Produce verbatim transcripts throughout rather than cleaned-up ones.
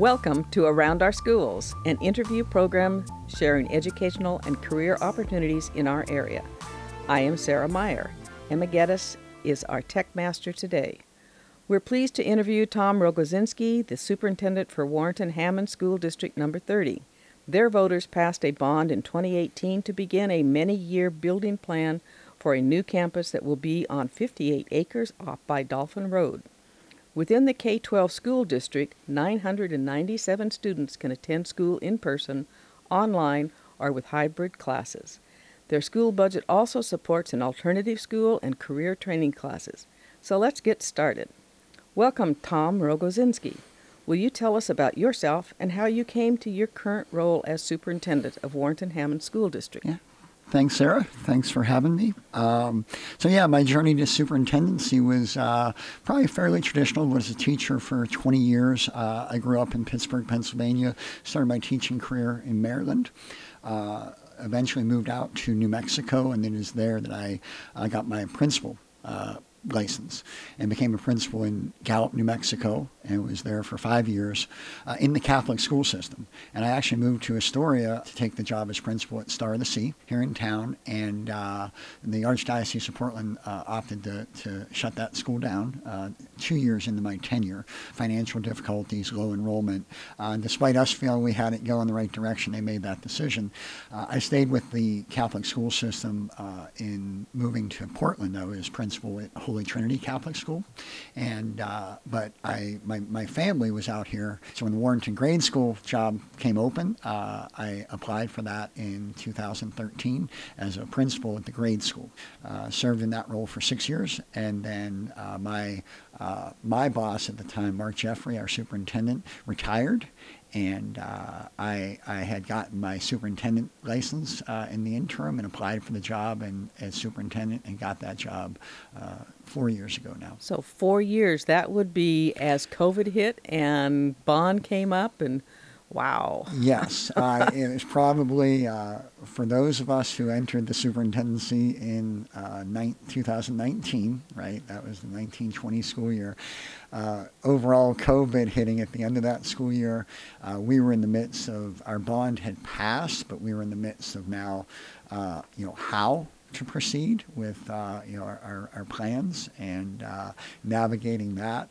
Welcome to Around Our Schools, an interview program sharing educational and career opportunities in our area. I am Sarah Meyer. Emma Geddes is our tech master today. We're pleased to interview Tom Rogozinski, the superintendent for Warrenton-Hammond School District Number thirty. Their voters passed a bond in twenty eighteen to begin a many-year building plan for a new campus that will be on fifty-eight acres off by Dolphin Road. Within the K twelve school district, nine hundred ninety-seven students can attend school in person, online, or with hybrid classes. Their school budget also supports an alternative school and career training classes. So let's get started. Welcome, Tom Rogozinski. Will you tell us about yourself and how you came to your current role as superintendent of Warrenton-Hammond School District? Yeah. Thanks, Sarah. Thanks for having me. Um, so yeah, my journey to superintendency was uh, probably fairly traditional. I was a teacher for twenty years. Uh, I grew up in Pittsburgh, Pennsylvania, started my teaching career in Maryland. Uh, eventually moved out to New Mexico, and it is there that I uh, got my principal uh, license and became a principal in Gallup, New Mexico, and was there for five years uh, in the Catholic school system. And I actually moved to Astoria to take the job as principal at Star of the Sea here in town, and uh, the Archdiocese of Portland uh, opted to, to shut that school down uh, two years into my tenure. Financial difficulties, low enrollment. Uh, despite us feeling we had it go in the right direction, they made that decision. Uh, I stayed with the Catholic school system uh, in moving to Portland, though, as principal at Holy Trinity Catholic School, and uh, but I my, my family was out here. So when the Warrenton Grade School job came open, uh, I applied for that in two thousand thirteen as a principal at the grade school. Uh, served in that role for six years, and then uh, my uh, my boss at the time, Mark Jeffrey, our superintendent, retired. And uh, I, I had gotten my superintendent license uh, in the interim and applied for the job and as superintendent and got that job uh, four years ago now. So four years, that would be as COVID hit and bond came up, and wow. Yes, uh, it was probably, uh, for those of us who entered the superintendency in uh, ni- two thousand nineteen, right, that was the nineteen twenty school year, uh, overall COVID hitting at the end of that school year, uh, we were in the midst of, our bond had passed, but we were in the midst of now, uh, you know, how to proceed with, uh, you know, our, our, our plans and uh, navigating that.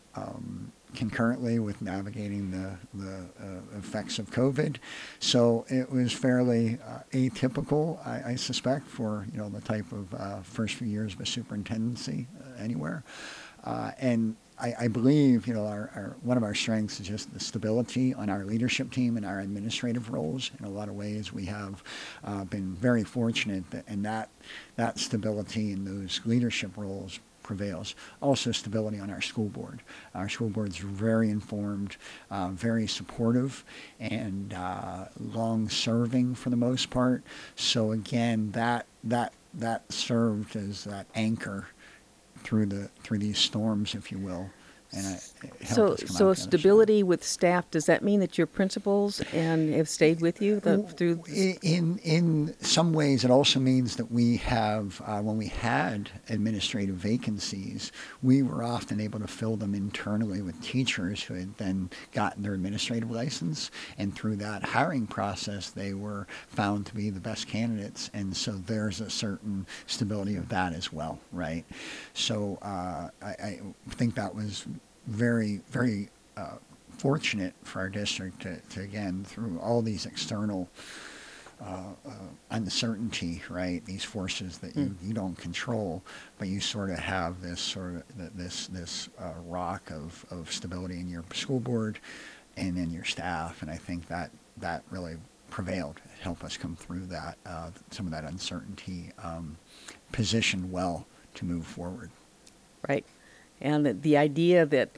Um, concurrently with navigating the, the uh, effects of COVID. So it was fairly uh, atypical, I, I suspect, for, you know, the type of uh, first few years of a superintendency uh, anywhere. Uh, and I, I believe, you know, our, our, one of our strengths is just the stability on our leadership team and our administrative roles. In a lot of ways, we have uh, been very fortunate that, and that, that stability in those leadership roles prevails. Also stability on our school board. Our school board is very informed, uh, very supportive, and uh, long-serving for the most part. So again, that that that served as that anchor through the through these storms, if you will. And it, it helped so, us come so out the other stability side. with staff, does that mean that your principals and have stayed with you the, through? In in some ways, it also means that we have, uh, when we had administrative vacancies, we were often able to fill them internally with teachers who had then gotten their administrative license, and through that hiring process, they were found to be the best candidates, and so there's a certain stability of that as well, right? So uh, I, I think that was very, very uh, fortunate for our district to, to, again, through all these external uh, uh, uncertainty, right, these forces that you, mm. you don't control, but you sort of have this sort of, this, this uh, rock of, of stability in your school board and in your staff, and I think that, that really prevailed, it helped us come through that, uh, some of that uncertainty, um, positioned well to move forward. Right. And the, the idea that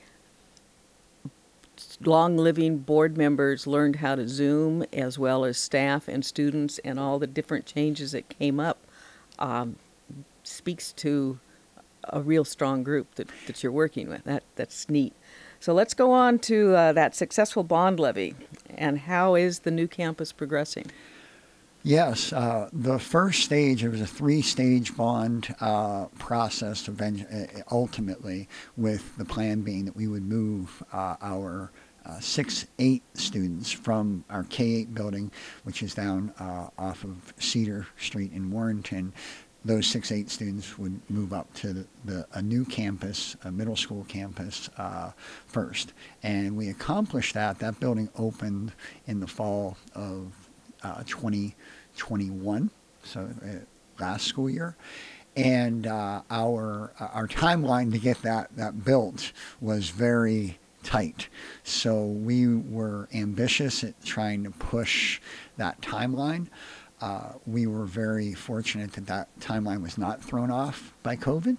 long-living board members learned how to Zoom, as well as staff and students, and all the different changes that came up, um, speaks to a real strong group that, that you're working with. That That's neat. So let's go on to uh, that successful bond levy, and how is the new campus progressing? Yes, uh, the first stage, it was a three-stage bond uh, process event- ultimately, with the plan being that we would move uh, our uh, six, eight students from our K eight building, which is down uh, off of Cedar Street in Warrenton. Those six, eight students would move up to the, the a new campus, a middle school campus uh, first. And we accomplished that. That building opened in the fall of uh, twenty twenty-one, so uh, last school year. And uh, our our timeline to get that, that built was very tight. So we were ambitious at trying to push that timeline. Uh, we were very fortunate that that timeline was not thrown off by COVID,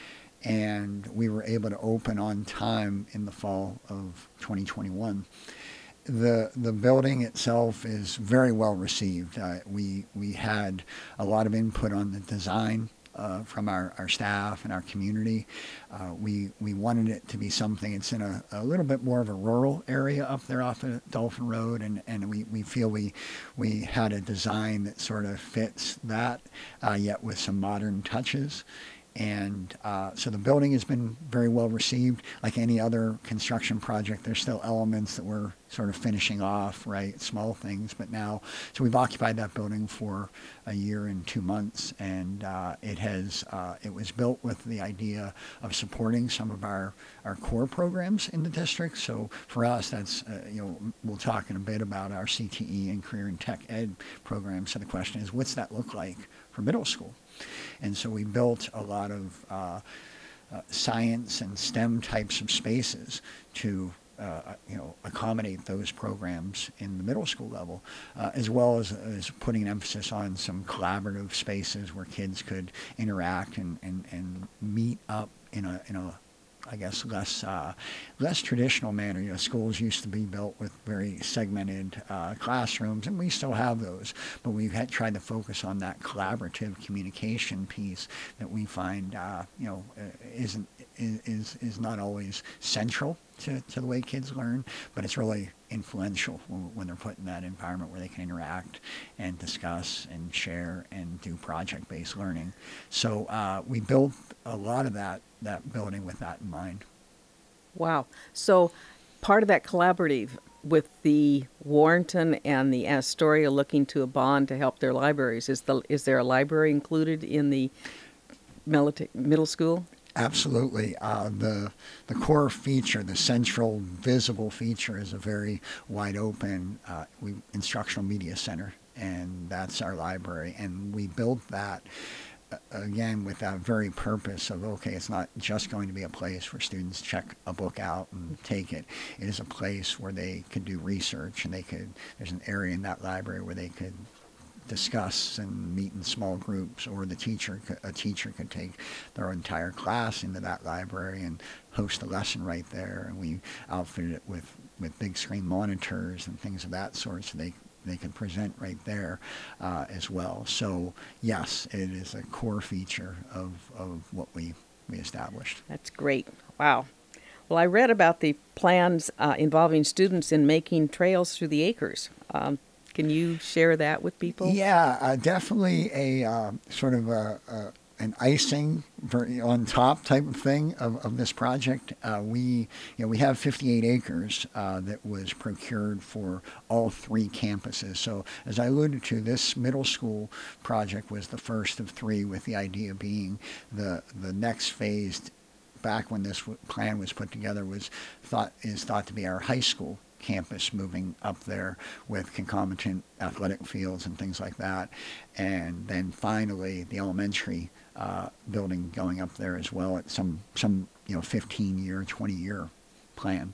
and we were able to open on time in the fall of twenty twenty-one. The the building itself is very well received. Uh, we we had a lot of input on the design uh, from our, our staff and our community. Uh, we we wanted it to be something. It's in a, a little bit more of a rural area up there off of Dolphin Road, and, and we, we feel we we had a design that sort of fits that, uh, yet with some modern touches. And uh, so the building has been very well received. Like any other construction project, there's still elements that we're sort of finishing off, right? Small things, but now, so we've occupied that building for a year and two months, and uh, it has, uh, it was built with the idea of supporting some of our, our core programs in the district. So for us, that's, uh, you know, we'll talk in a bit about our C T E and career and tech ed programs. So the question is, what's that look like for middle school? And so we built a lot of uh, uh, science and STEM types of spaces to, uh, you know, accommodate those programs in the middle school level, uh, as well as, as putting an emphasis on some collaborative spaces where kids could interact and, and, and meet up in a in a I guess less uh, less traditional manner. You know, schools used to be built with very segmented uh, classrooms, and we still have those. But we've had tried to focus on that collaborative communication piece that we find, uh, you know, uh, isn't is is not always central to, to the way kids learn, but it's really influential when, when they're put in that environment where they can interact and discuss and share and do project-based learning. So uh, we built a lot of that that building with that in mind. Wow. So part of that collaborative with the Warrenton and the Astoria looking to a bond to help their libraries, is the is there a library included in the milita- middle school? Absolutely. Uh, the the core feature, the central visible feature, is a very wide open uh, we, instructional media center, and that's our library. And we built that uh, again with that very purpose of, okay, it's not just going to be a place where students check a book out and take it. It is a place where they could do research, and they could. There's an area in that library where they could discuss and meet in small groups, or the teacher, a teacher could take their entire class into that library and host a lesson right there. And we outfitted it with, with big screen monitors and things of that sort, so they they can present right there uh, as well. So yes, it is a core feature of, of what we, we established. That's great. Wow. Well, I read about the plans uh, involving students in making trails through the acres. Um, Can you share that with people? Yeah, uh, definitely a uh, sort of a, a, an icing on top type of thing of, of this project. Uh, we, you know, we have fifty-eight acres uh, that was procured for all three campuses. So as I alluded to, this middle school project was the first of three, with the idea being the the next phase, back when this plan was put together, was thought is thought to be our high school campus, moving up there with concomitant athletic fields and things like that. And then finally the elementary uh, building going up there as well at some, some you know, fifteen year, twenty year plan.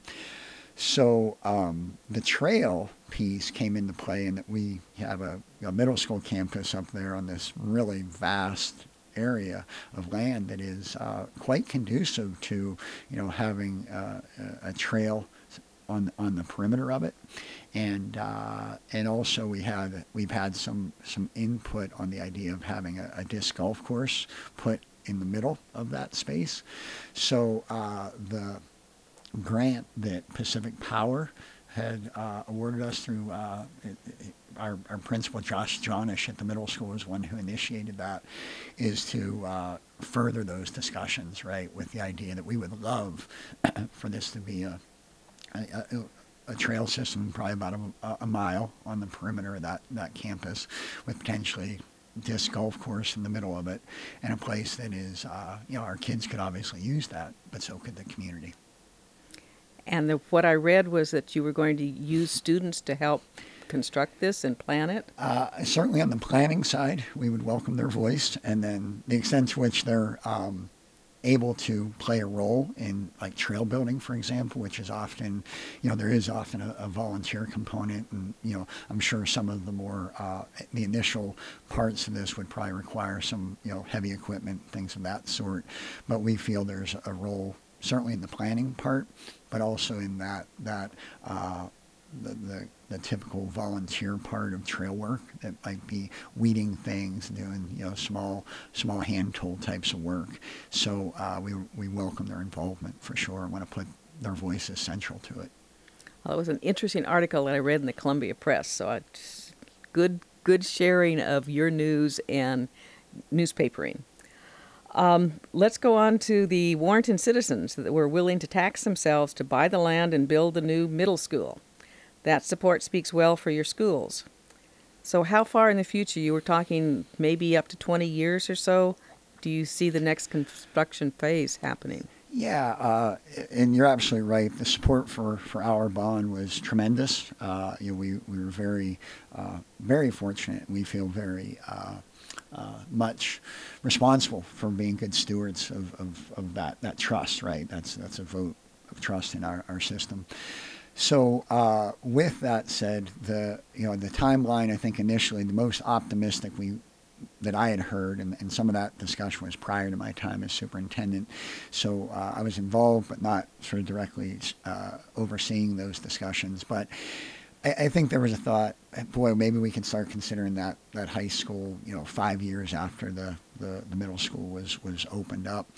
So um, the trail piece came into play in that we have a, a middle school campus up there on this really vast area of land that is uh, quite conducive to, you know, having uh, a, a trail on on the perimeter of it, and uh, and also we had we've had some some input on the idea of having a, a disc golf course put in the middle of that space. So uh, the grant that Pacific Power had uh, awarded us through uh, it, it, our, our principal, Josh Johnish at the middle school, was one who initiated that, is to uh, further those discussions, right, with the idea that we would love for this to be a, a, a a trail system, probably about a, a mile on the perimeter of that, that campus, with potentially disc golf course in the middle of it, and a place that is, uh, you know, our kids could obviously use that, but so could the community. And the, what I read was that you were going to use students to help construct this and plan it? Uh, certainly on the planning side, we would welcome their voice, and then the extent to which they're um, able to play a role in like trail building, for example, which is often, you know, there is often a, a volunteer component, and, you know, I'm sure some of the more, uh, the initial parts of this would probably require some, you know, heavy equipment, things of that sort, but we feel there's a role certainly in the planning part, but also in that, that, uh, the, the the typical volunteer part of trail work that might be weeding things, doing, you know, small small hand tool types of work. So uh, we we welcome their involvement for sure, and want to put their voices central to it. Well, it was an interesting article that I read in the Columbia Press. So I, good good sharing of your news and newspapering. Um, let's go on to the Warrenton citizens that were willing to tax themselves to buy the land and build a new middle school. That support speaks well for your schools. So how far in the future, you were talking maybe up to twenty years or so, do you see the next construction phase happening? Yeah, uh, and you're absolutely right. The support for, for our bond was tremendous. Uh, you know, we, we were very, uh, very fortunate. We feel very uh, uh, much responsible for being good stewards of, of, of that, that trust, right? That's, that's a vote of trust in our, our system. So uh, with that said, the you know the timeline, I think initially the most optimistic we that I had heard, and, and some of that discussion was prior to my time as superintendent. So uh, I was involved, but not sort of directly uh, overseeing those discussions. But I, I think there was a thought, boy, maybe we can start considering that that high school, you know, five years after the, the, the middle school was was opened up.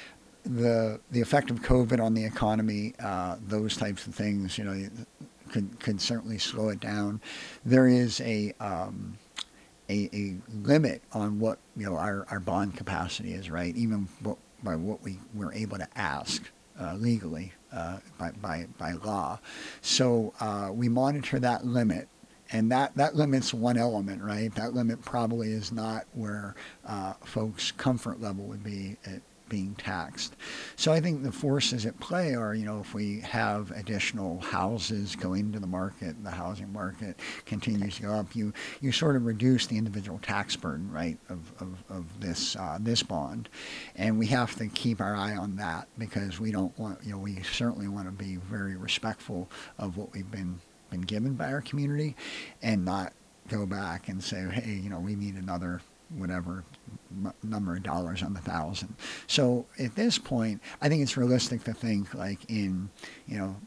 The the effect of COVID on the economy, uh, those types of things, you know, could could certainly slow it down. There is a um, a, a limit on what, you know, our, our bond capacity is, right? Even what, by what we were able to ask uh, legally uh, by, by by law. So uh, we monitor that limit. And that, that limit's one element, right? That limit probably is not where uh, folks' comfort level would be at being taxed. So I think the forces at play are, you know, if we have additional houses going to the market, the housing market continues to go up, you you sort of reduce the individual tax burden, right, of, of, of this uh, this bond. And we have to keep our eye on that, because we don't want, you know, we certainly want to be very respectful of what we've been been given by our community, and not go back and say, hey, you know, we need another whatever m- number of dollars on the thousand. So at this point, I think it's realistic to think like in, you know,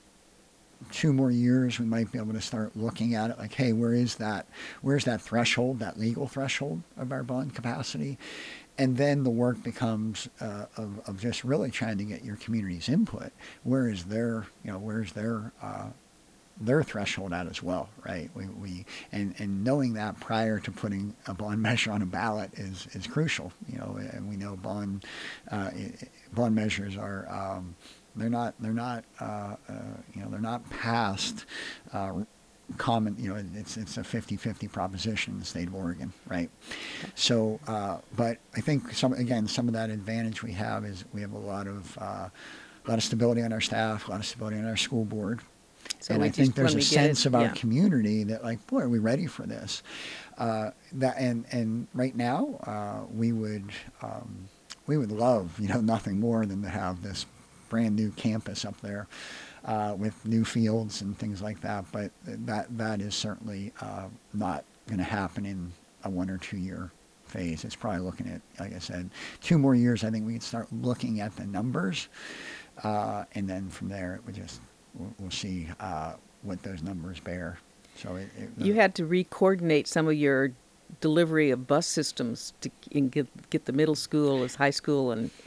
two more years, we might be able to start looking at it like, hey, where is that, where's that threshold, that legal threshold of our bond capacity? And then the work becomes uh, of, of just really trying to get your community's input. Where is their, you know, where's their, uh, their threshold at as well, right? We, we and, and knowing that prior to putting a bond measure on a ballot is, is crucial. You know, and we know bond uh, bond measures are um, they're not they're not uh, uh, you know they're not passed. Uh, common, you know, it's it's a fifty-fifty proposition in the state of Oregon, right? So, uh, but I think some again some of that advantage we have is we have a lot of uh, a lot of stability on our staff, a lot of stability on our school board. So and I think there's a sense it, of our yeah. community that, like, boy, are we ready for this? Uh, that and and right now, uh, we would um, we would love, you know, nothing more than to have this brand new campus up there uh, with new fields and things like that. But that that is certainly uh, not going to happen in a one or two year phase. It's probably looking at, like I said, two more years. I think we can start looking at the numbers, uh, and then from there, it would just. We'll, we'll see uh, what those numbers bear. So it, it, you had to re-coordinate some of your delivery of bus systems to and get get the middle school as high school and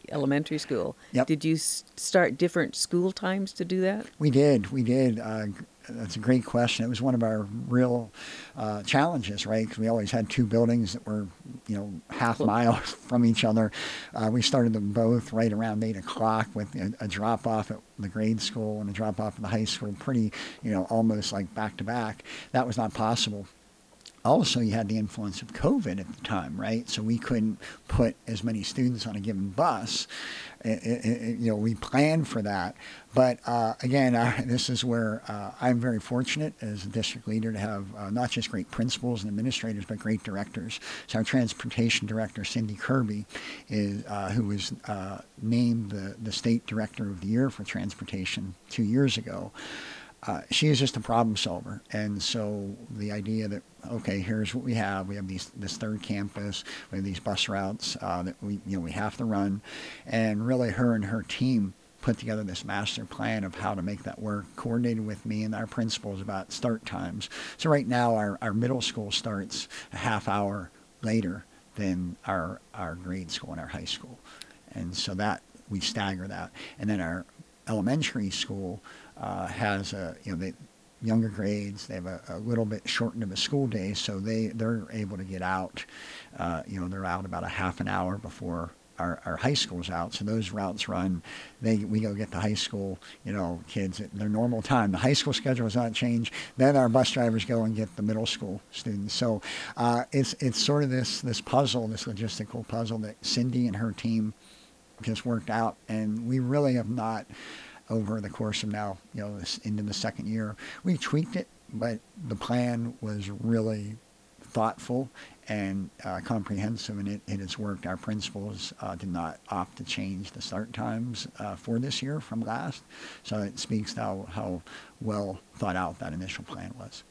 elementary school. Yep. Did you s- start different school times to do that? We did. We did. Uh, that's a great question. It was one of our real uh, challenges, right? Because we always had two buildings that were, you know, half Close. mile from each other. Uh, we started them both right around eight o'clock with a, a drop off at the grade school and a drop off at the high school, pretty, you know, almost like back to back. That was not possible. Also, you had the influence of COVID at the time, right? So we couldn't put as many students on a given bus. It, it, it, you know, we planned for that. But uh, again, I, this is where uh, I'm very fortunate as a district leader to have uh, not just great principals and administrators, but great directors. So our transportation director, Cindy Kirby, is uh, who was uh, named the, the state director of the year for transportation two years ago. Uh, she is just a problem solver, and so the idea that, okay, here's what we have. We have these this third campus. We have these bus routes uh, that we you know we have to run, and really her and her team put together this master plan of how to make that work, coordinated with me and our principals about start times. So right now our, our middle school starts a half hour later than our our grade school and our high school, and so that we stagger that, and then our elementary school uh, has a you know they younger grades. They have a, a little bit shortened of a school day, so they they're able to get out. Uh, you know they're out about a half an hour before our, our high school's out. So those routes run. They we go get the high school you know kids at their normal time. The high school schedule has not changed. Then our bus drivers go and get the middle school students. So uh, it's it's sort of this this puzzle, this logistical puzzle that Cindy and her team just worked out, and we really have not, over the course of now, you know, this, into the second year, we tweaked it, but the plan was really thoughtful and uh, comprehensive, and it, it has worked. Our principals uh, did not opt to change the start times uh, for this year from last, so it speaks to how, how well thought out that initial plan was.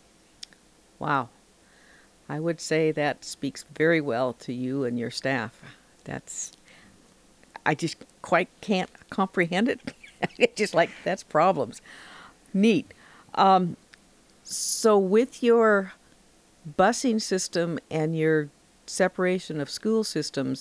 Wow. I would say that speaks very well to you and your staff. That's, I just quite can't comprehend it. It's just like, that's problems. Neat. Um, so with your busing system and your separation of school systems,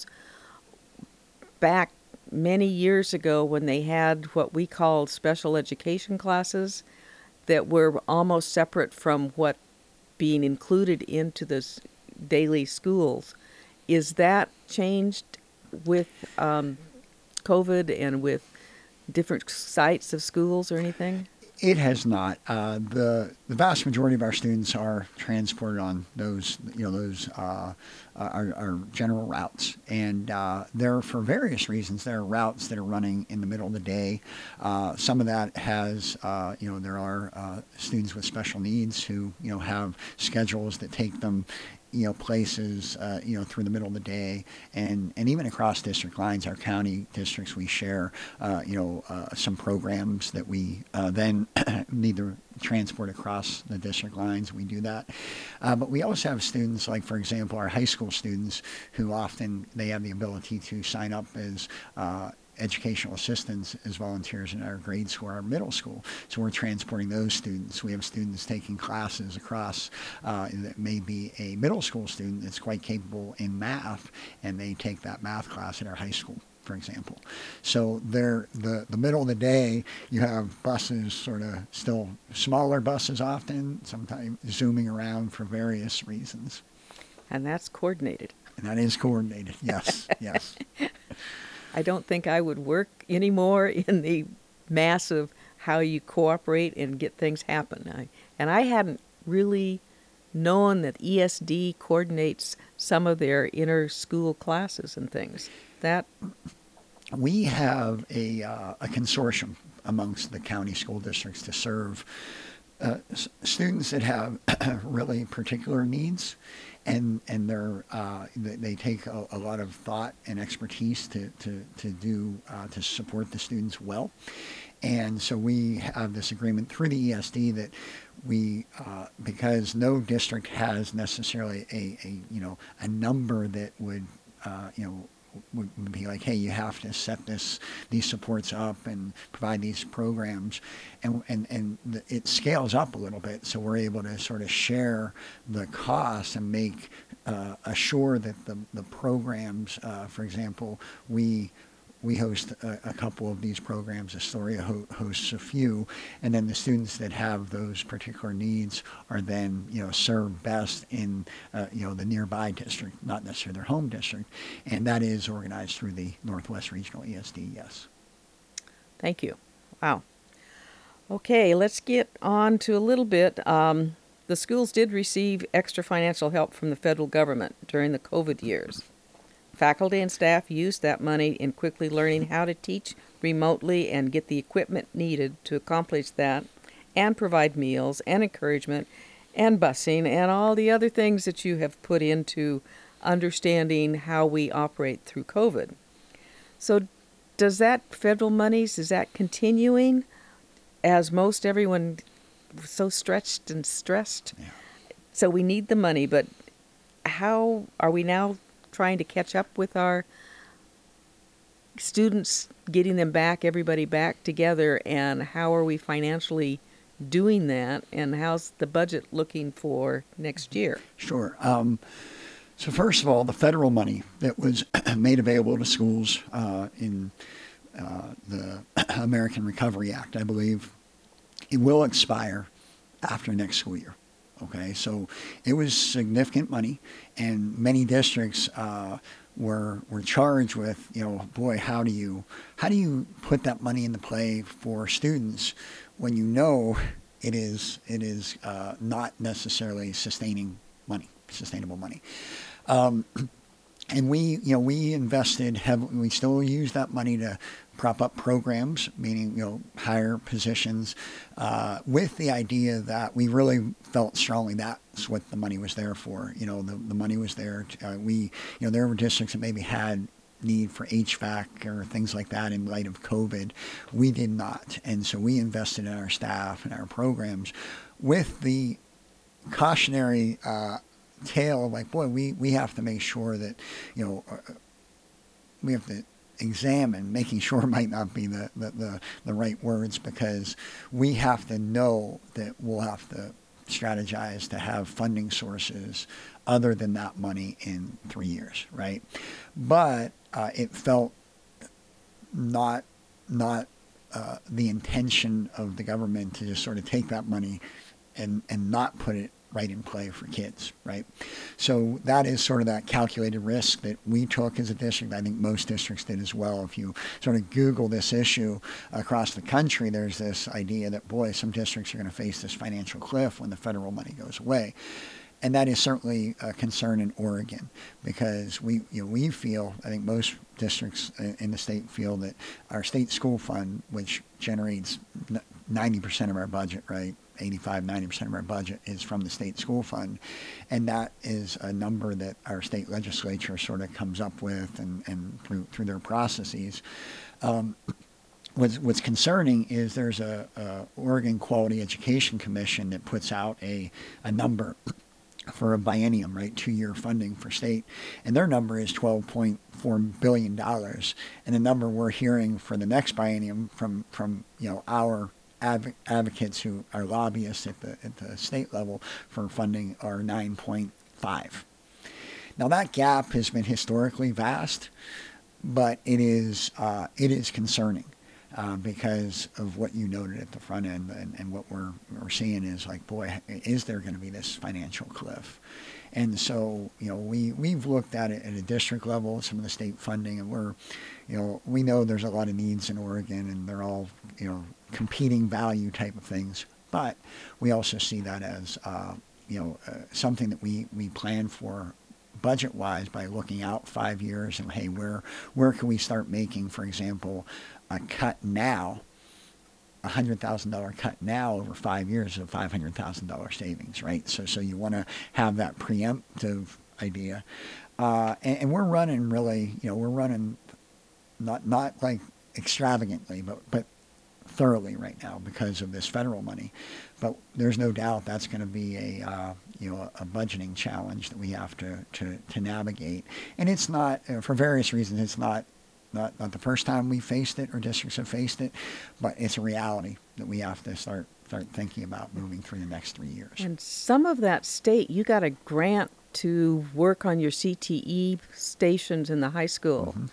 back many years ago when they had what we called special education classes that were almost separate from what being included into the s- daily schools, is that changed with um, COVID and with different sites of schools or anything? It has not. Uh, the the vast majority of our students are transported on those, you know, those uh, our, our general routes, and uh, they're for various reasons. There are routes that are running in the middle of the day. Uh, some of that has, uh, you know, there are uh, students with special needs who, you know, have schedules that take them, you know, places, uh, you know, through the middle of the day, and, and even across district lines, our county districts, we share, uh, you know, uh, some programs that we uh, then need to transport across the district lines. We do that. Uh, but we also have students, like, for example, our high school students who often, they have the ability to sign up as uh, educational assistants as volunteers in our grade school, our middle school. So we're transporting those students. We have students taking classes across uh, that may be a middle school student that's quite capable in math, and they take that math class at our high school, for example. So they're, the, the middle of the day, you have buses, sort of still smaller buses often, sometimes zooming around for various reasons. And that's coordinated. And that is coordinated, yes, yes. I don't think I would work anymore in the mass of how you cooperate and get things happen. I, and I hadn't really known that E S D coordinates some of their inter-school classes and things. That We have a, uh, a consortium amongst the county school districts to serve uh, s- students that have really particular needs, and and they're uh, they, they take a, a lot of thought and expertise to to to do uh, to support the students well. And so we have this agreement through the E S D that we, uh, because no district has necessarily a, a you know a number that would uh, you know would would be like, hey, you have to set this these supports up and provide these programs, and and and the, it scales up a little bit, so we're able to sort of share the costs and make uh, assure that the the programs, uh, for example, we we host a, a couple of these programs. Astoria ho- hosts a few, and then the students that have those particular needs are then, you know, served best in, uh, you know, the nearby district, not necessarily their home district, and that is organized through the Northwest Regional E S D. Yes. Thank you. Wow. Okay, let's get on to a little bit. Um, the schools did receive extra financial help from the federal government during the COVID years. Faculty and staff used that money in quickly learning how to teach remotely and get the equipment needed to accomplish that, and provide meals and encouragement and busing and all the other things that you have put into understanding how we operate through COVID. So does that federal monies, is that continuing as most everyone was so stretched and stressed? Yeah. So we need the money, but how are we now trying to catch up with our students, getting them back, everybody back together, and how are we financially doing that, and how's the budget looking for next year? Sure. Um, so first of all, the federal money that was made available to schools uh, in uh, the American Recovery Act, I believe, it will expire after next school year. Okay, so it was significant money, and many districts uh, were were charged with, you know, boy, how do you how do you put that money into play for students when you know it is it is uh, not necessarily sustaining money, sustainable money. Um, and we, you know, we invested heavily. We still use that money to prop up programs, meaning, you know, higher positions, uh, with the idea that we really felt strongly that's what the money was there for. You know, the, the money was there. To, uh, we, you know, there were districts that maybe had need for H V A C or things like that in light of COVID. We did not. And so we invested in our staff and our programs with the cautionary uh, tale of like, boy, we, we have to make sure that, you know, uh, we have to examine, making sure might not be the, the, the, the right words, because we have to know that we'll have to strategize to have funding sources other than that money in three years, right? But uh, it felt not not uh, the intention of the government to just sort of take that money and, and not put it right in play for kids, right? So that is sort of that calculated risk that we took as a district. I think most districts did as well. If you sort of Google this issue across the country, there's this idea that, boy, some districts are going to face this financial cliff when the federal money goes away. And that is certainly a concern in Oregon, because we, you know, we feel, I think most districts in the state feel that our state school fund, which generates ninety percent of our budget, right? eighty-five, ninety percent of our budget is from the state school fund. And that is a number that our state legislature sort of comes up with and, and through, through their processes. Um, what's, what's concerning is there's a, a Oregon Quality Education Commission that puts out a, a number for a biennium, right, two-year funding for state, and their number is twelve point four billion dollars. And the number we're hearing for the next biennium from, from you know, our Adv- advocates who are lobbyists at the at the state level for funding are nine point five. Now that gap has been historically vast, but it is uh, it is concerning uh, because of what you noted at the front end, and, and what we're we're seeing is like, boy, is there going to be this financial cliff? And so, you know, we, we've looked at it at a district level, some of the state funding, and we're, you know, we know there's a lot of needs in Oregon, and they're all, you know, competing value type of things. But we also see that as, uh, you know, uh, something that we, we plan for budget-wise by looking out five years and, hey, where where can we start making, for example, a cut now, a one hundred thousand dollars cut now over five years of five hundred thousand dollars savings, right? So so you want to have that preemptive idea. Uh, and, and we're running really, you know, we're running not not like extravagantly, but, but thoroughly right now because of this federal money. But there's no doubt that's going to be a, uh, you know, a budgeting challenge that we have to, to, to navigate. And it's not, uh, for various reasons, it's not Not, not the first time we faced it or districts have faced it, but it's a reality that we have to start start thinking about moving through the next three years. And some of that state, you got a grant to work on your C T E stations in the high school. Mm-hmm.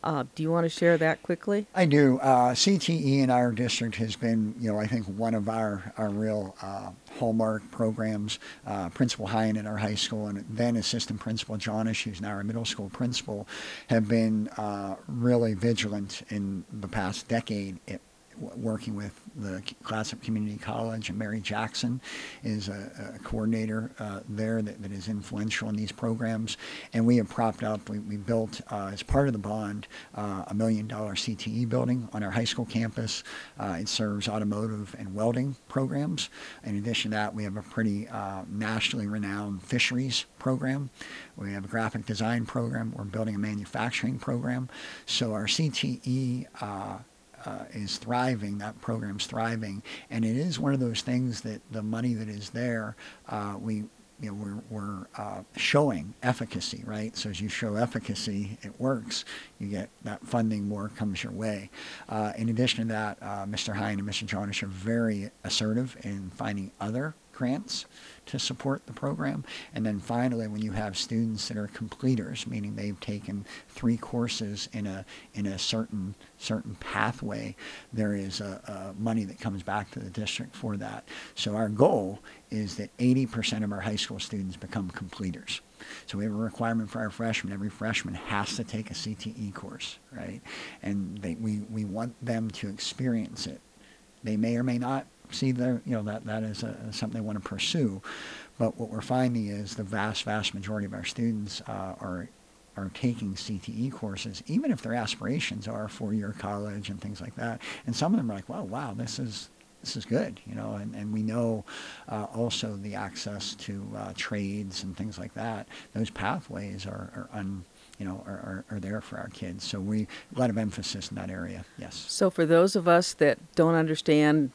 Uh, do you want to share that quickly? I do. Uh, C T E in our district has been, you know, I think one of our, our real uh, hallmark programs. Uh, Principal Hine at our high school and then Assistant Principal Johnish, who's now our middle school principal, have been uh, really vigilant in the past decade at working with the Clatsop Community College, and Mary Jackson is a, a coordinator uh, there that, that is influential in these programs. And we have propped up, we, we built uh, as part of the bond uh, a million dollar C T E building on our high school campus. Uh, it serves automotive and welding programs. In addition to that, we have a pretty uh, nationally renowned fisheries program. We have a graphic design program. We're building a manufacturing program. So our C T E uh, Uh, is thriving, that program's thriving, and it is one of those things that the money that is there, uh, we, you know, we're, we're uh, showing efficacy, right? So as you show efficacy, it works. You get that funding, more comes your way. Uh, in addition to that, uh, Mister Hine and Mister Johnish are very assertive in finding other grants to support the program. And then finally, when you have students that are completers, meaning they've taken three courses in a in a certain certain pathway, there is a, a money that comes back to the district for that. So our goal is that eighty percent of our high school students become completers. So we have a requirement for our freshmen. Every freshman has to take a C T E course, right? And they, we, we want them to experience it. They may or may not see their, you know, that, that is a, something they want to pursue. But what we're finding is the vast, vast majority of our students uh, are are taking C T E courses, even if their aspirations are four-year college and things like that. And some of them are like, wow, wow, this is this is good, you know. And, and we know uh, also the access to uh, trades and things like that. Those pathways are, are un, you know, are, are, are there for our kids. So we a lot of emphasis in that area. Yes. So for those of us that don't understand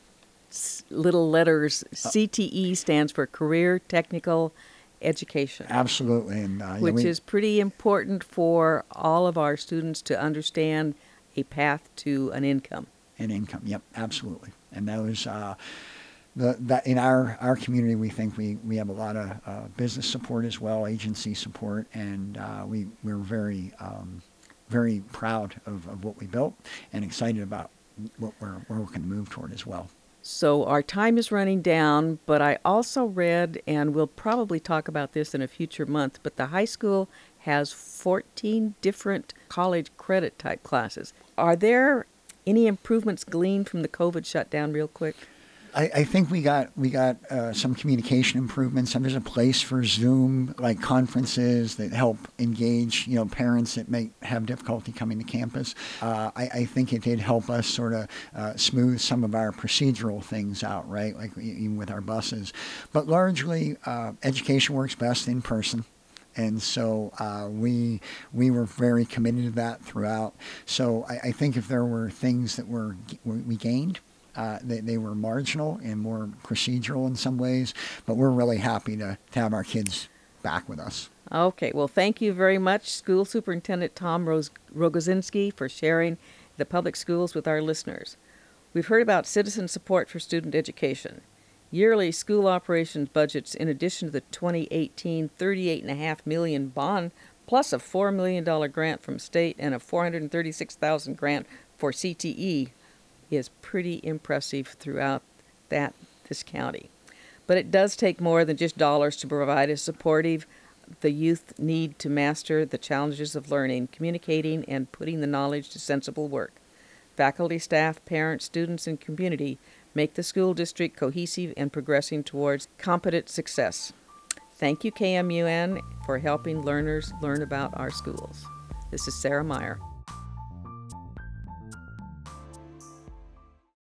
little letters, C T E stands for Career Technical Education. Absolutely. And, uh, which yeah, we, is pretty important for all of our students to understand a path to an income. An income, yep, absolutely. And those, uh, the, that in our, our community, we think we, we have a lot of uh, business support as well, agency support, and uh, we, we're very, um, very proud of, of what we built and excited about what we're, where we're going to move toward as well. So our time is running down, but I also read, and we'll probably talk about this in a future month, but the high school has fourteen different college credit type classes. Are there any improvements gleaned from the COVID shutdown real quick? I, I think we got we got uh, some communication improvements. And there's a place for Zoom like conferences that help engage, you know, parents that may have difficulty coming to campus. Uh, I, I think it did help us sort of uh, smooth some of our procedural things out, right? Like even with our buses. But largely, uh, education works best in person. And so uh, we we were very committed to that throughout. So I, I think if there were things that were we gained, Uh, they, they were marginal and more procedural in some ways, but we're really happy to, to have our kids back with us. Okay, well, thank you very much, School Superintendent Tom Rose- Rogozinski, for sharing the public schools with our listeners. We've heard about citizen support for student education. Yearly school operations budgets, in addition to the twenty eighteen thirty-eight point five million dollars bond, plus a four million dollars grant from state and a four hundred thirty-six thousand dollars grant for C T E, is pretty impressive throughout that this county. But it does take more than just dollars to provide a supportive. The youth need to master the challenges of learning, communicating, and putting the knowledge to sensible work. Faculty, staff, parents, students, and community make the school district cohesive and progressing towards competent success. Thank you, K M U N, for helping learners learn about our schools. This is Sarah Meyer.